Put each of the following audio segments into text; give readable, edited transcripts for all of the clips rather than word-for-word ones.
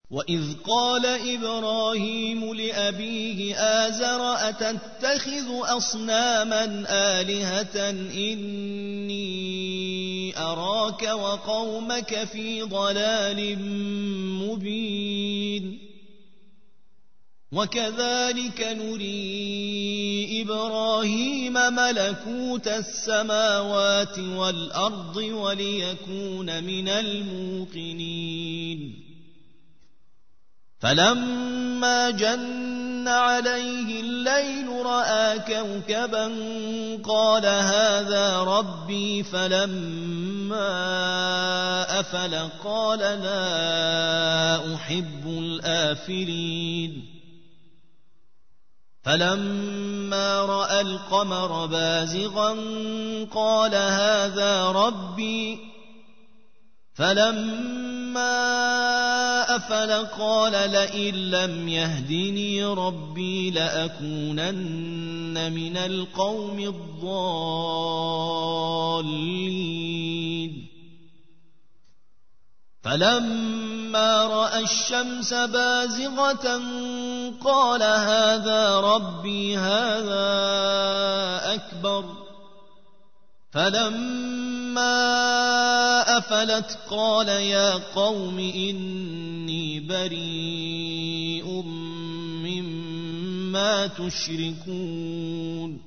وإذ قال إبراهيم لأبيه آزر أتتخذ أصناما آلهة إني أراك وقومك في ضلال مبين وكذلك نري إبراهيم ملكوت السماوات والأرض وليكون من الموقنين فلما جن عليه الليل رأى كوكبا قال هذا ربي فلما أفل قال لا أحب الآفلين فلما رأى القمر بازغا قال هذا ربي فلما أفل قال لئن لم يهدني ربي لأكونن من القوم الضالين فلما رأى الشمس بازغة قال هذا ربي هذا أكبر فلما أفلت قال يا قوم إني بريء مما تشركون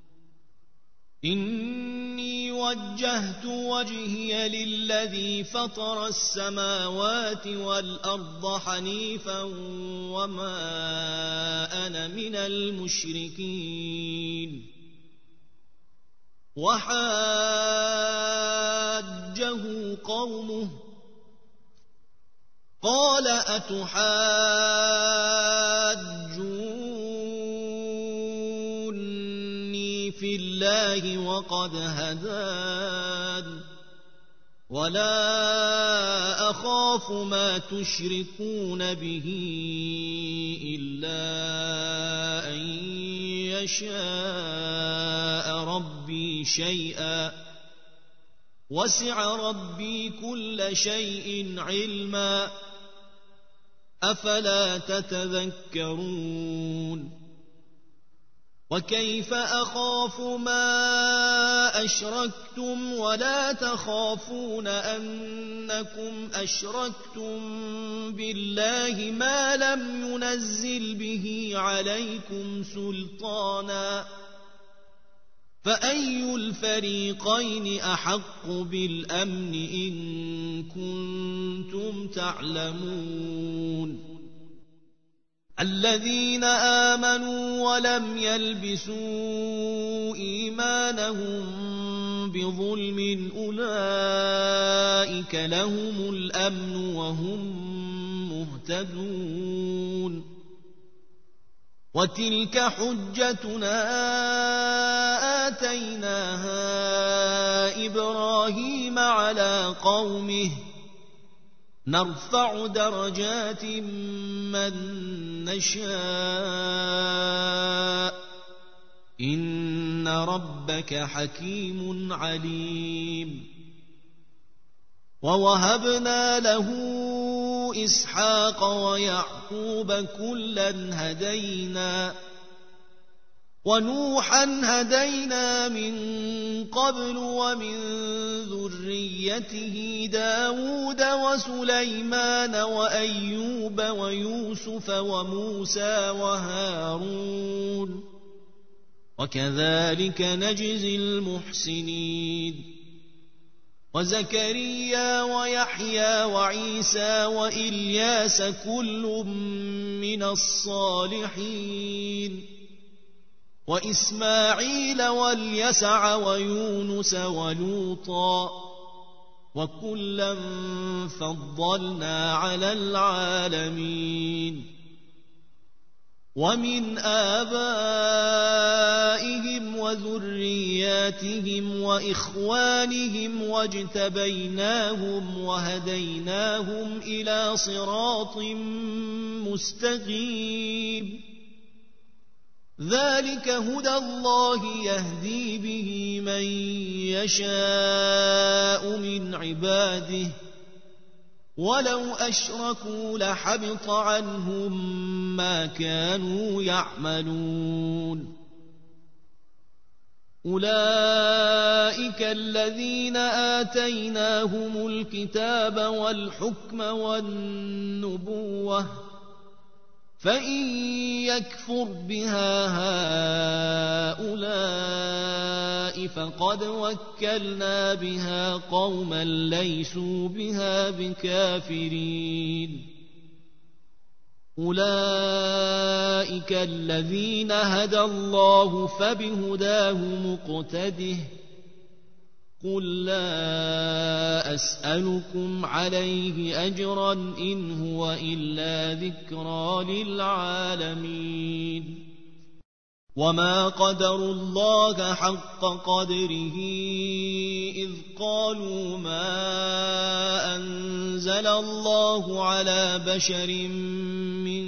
إني وجهت وجهي للذي فطر السماوات والأرض حنيفا وما أنا من المشركين وحاجه قومه قال أتحاجوني في الله وقد هدان ولا أخاف ما تشركون به إلا أن يشاء ربي شيئا وسع ربي كل شيء علما أفلا تتذكرون وكيف أخاف ما أشركتم ولا تخافون أنكم أشركتم بالله ما لم ينزل به عليكم سلطانا فأي الفريقين أحق بالأمن إن كنتم تعلمون الذين آمنوا ولم يلبسوا إيمانهم بظلم أولئك لهم الأمن وهم مهتدون وتلك حجتنا آتيناها إبراهيم على قومه نرفع درجات من نشاء إن ربك حكيم عليم ووهبنا له إسحاق ويعقوب كلا هدينا ونوحا هدينا من قبل ومن ذريته داود وسليمان وأيوب ويوسف وموسى وهارون وكذلك نجزي المحسنين وزكريا ويحيى وعيسى وإلياس كل من الصالحين وإسماعيل واليسع ويونس ولوطا وكلا فضلنا على العالمين ومن آبائهم وذرياتهم وإخوانهم واجتبيناهم وهديناهم إلى صراط مستقيم ذلك هدى الله يهدي به من يشاء من عباده ولو أشركوا لحبط عنهم ما كانوا يعملون أولئك الذين آتيناهم الكتاب والحكم والنبوة فإن يكفر بها هؤلاء فقد وكلنا بها قوما ليسوا بها بكافرين أولئك الذين هدى الله فبهداه مقتده قل لا أسألكم عليه أجرا إن هو إلا ذكرى للعالمين وما قدروا الله حق قدره إذ قالوا ما أنزل الله على بشر من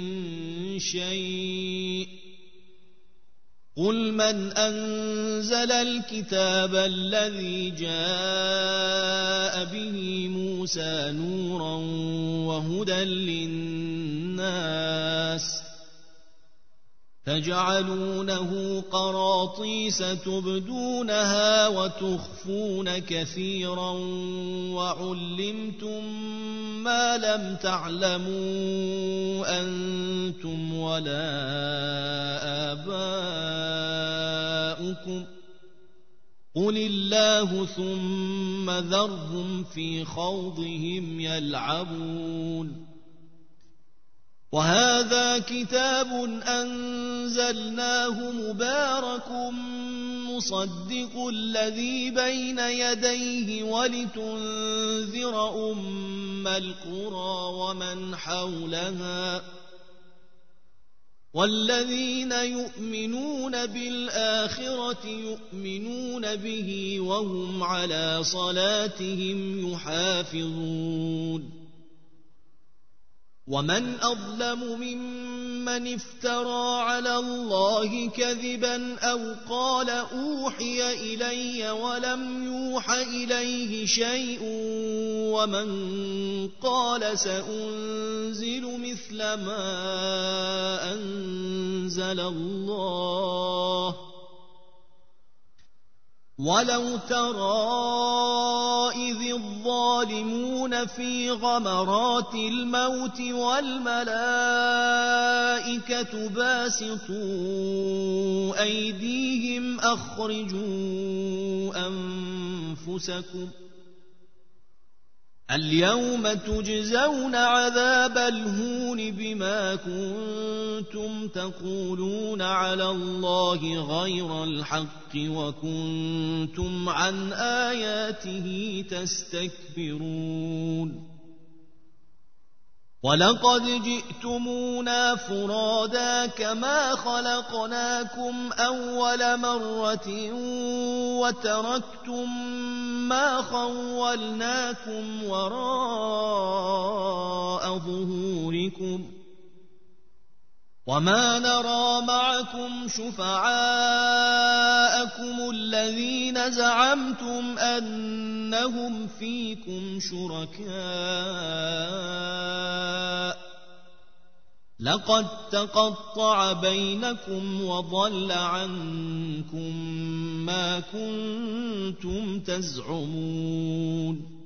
شيء قل من أنزل الكتاب الذي جاء به موسى نورا وهدى للناس تجعلونه قراطيس تبدونها وتخفون كثيرا وعلمتم ما لم تعلموا أنتم ولا آباؤكم قل الله ثم ذرهم في خوضهم يلعبون وهذا كتاب أنزلناه مبارك مصدق الذي بين يديه ولتنذر أم القرى ومن حولها والذين يؤمنون بالآخرة يؤمنون به وهم على صلاتهم يحافظون ومن أظلم ممن افترى على الله كذبا أو قال أوحي إلي ولم يوح إليه شيء ومن قال سأنزل مثل ما أنزل الله ولو ترى إذ الظالمون في غمرات الموت والملائكة باسطوا أيديهم أخرجوا أنفسكم اليوم تجزون عذاب الهون بما كنتم تقولون على الله غير الحق وكنتم عن آياته تستكبرون ولقد جئتمونا فرادا كما خلقناكم أول مرة وتركتم ما خولناكم وراء ظهوركم وما نرى معكم شفعاءكم الذين زعمتم أنهم فيكم شركاء لقد تقطع بينكم وضل عنكم ما كنتم تزعمون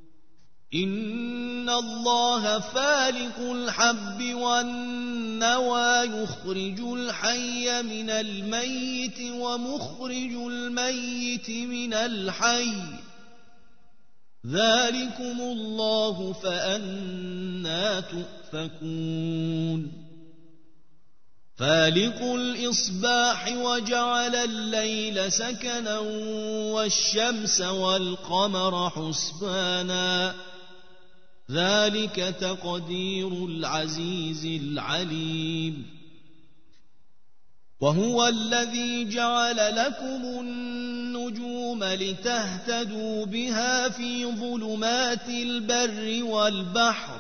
إن الله فالق الحب والنوى يخرج الحي من الميت ومخرج الميت من الحي ذلكم الله فأنى تؤفكون فالق الإصباح وجعل الليل سكنا والشمس والقمر حسبانا ذلك تقدير العزيز العليم وهو الذي جعل لكم النجوم لتهتدوا بها في ظلمات البر والبحر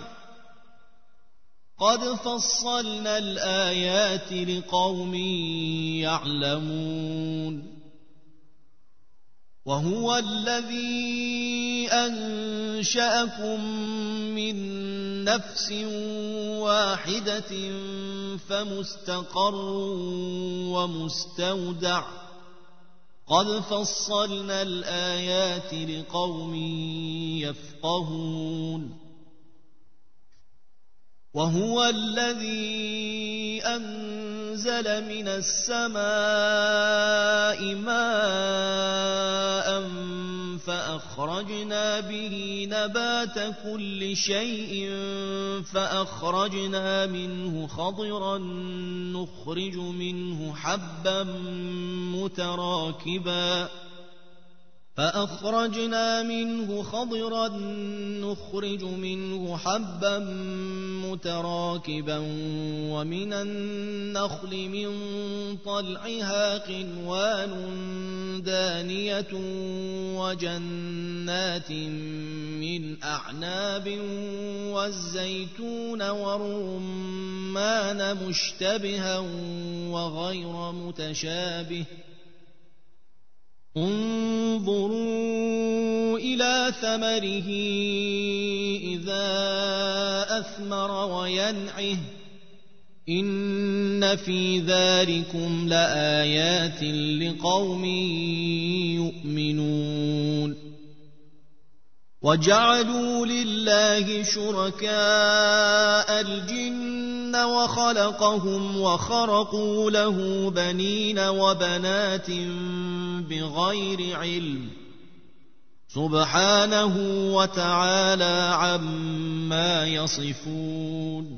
قد فصلنا الآيات لقوم يعلمون وهو الذي أنشأكم من نفس واحدة فمستقر ومستودع قد فصلنا الآيات لقوم يفقهون وهو الذي أنزل من السماء ماء فأخرجنا به نبات كل شيء فأخرجنا منه خضرا نخرج منه حبا متراكبا ومن النخل من طلعها قنوان دانية وجنات من أعناب والزيتون والرمان مشتبها وغير متشابه انظروا إلى ثمره إذا أثمر وينعه إن في ذلكم لآيات لقوم يؤمنون وجعلوا لله شركاء الجن وخلقهم وخرقوا له بنين وبنات بغير علم سبحانه وتعالى عما يصفون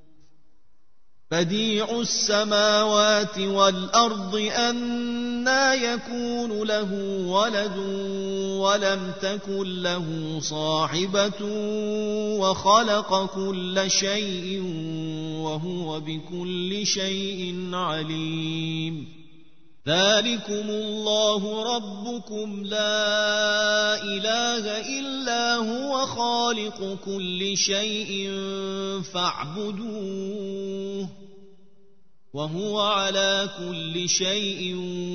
بديع السماوات والأرض أنى يكون له ولد ولم تكن له صاحبة وخلق كل شيء وهو بكل شيء عليم ذلكم الله ربكم لا إله إلا هو خالق كل شيء فاعبدوه وهو على كل شيء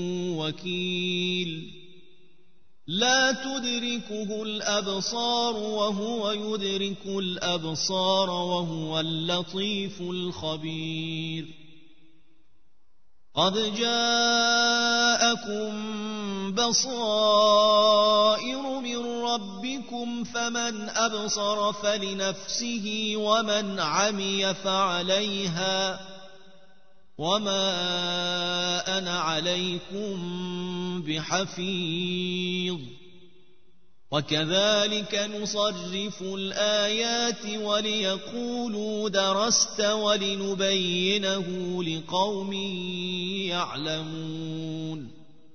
وكيل لا تدركه الأبصار وهو يدرك الأبصار وهو اللطيف الخبير قد جاءكم بصائر من ربكم فمن أبصر فلنفسه ومن عمي فعليها وما أنا عليكم بحفيظ وكذلك نصرف الآيات وليقولوا درست ولنبينه لقوم يعلمون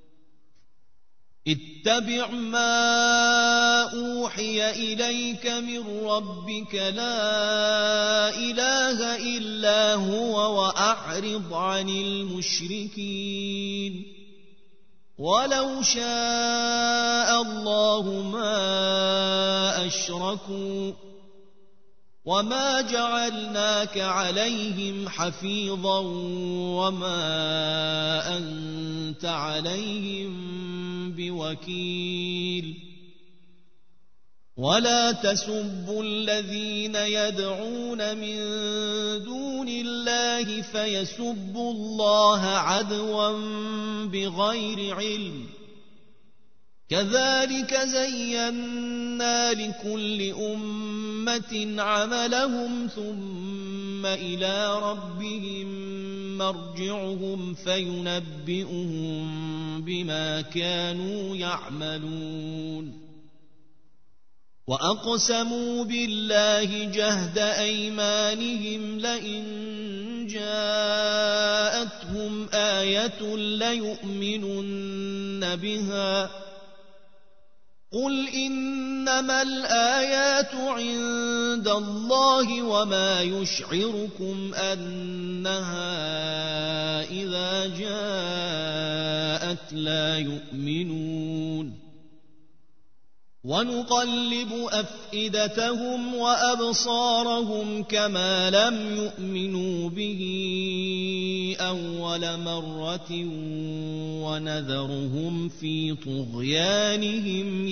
اتبع ما أوحي إليك من ربك لا إله إلا هو وأعرض عن المشركين ولو شاء الله ما أشركوا وما جعلناك عليهم حفيظا وما أنت عليهم بوكيل ولا تسبوا الذين يدعون من دون الله فيسبوا الله عدوا بغير علم كذلك زينا لكل أمة عملهم ثم إلى ربهم مرجعهم فينبئهم بما كانوا يعملون وأقسموا بالله جهد أيمانهم لئن جاءتهم آية ليؤمنن بها قل إنما الآيات عند الله وما يشعركم أنها إذا جاءت لا يؤمنون ونقلب أفئدتهم وأبصارهم كما لم يؤمنوا به أول مرة ونذرهم في طغيانهم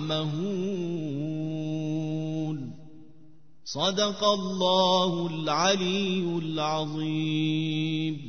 يعمهون. صدق الله العلي العظيم.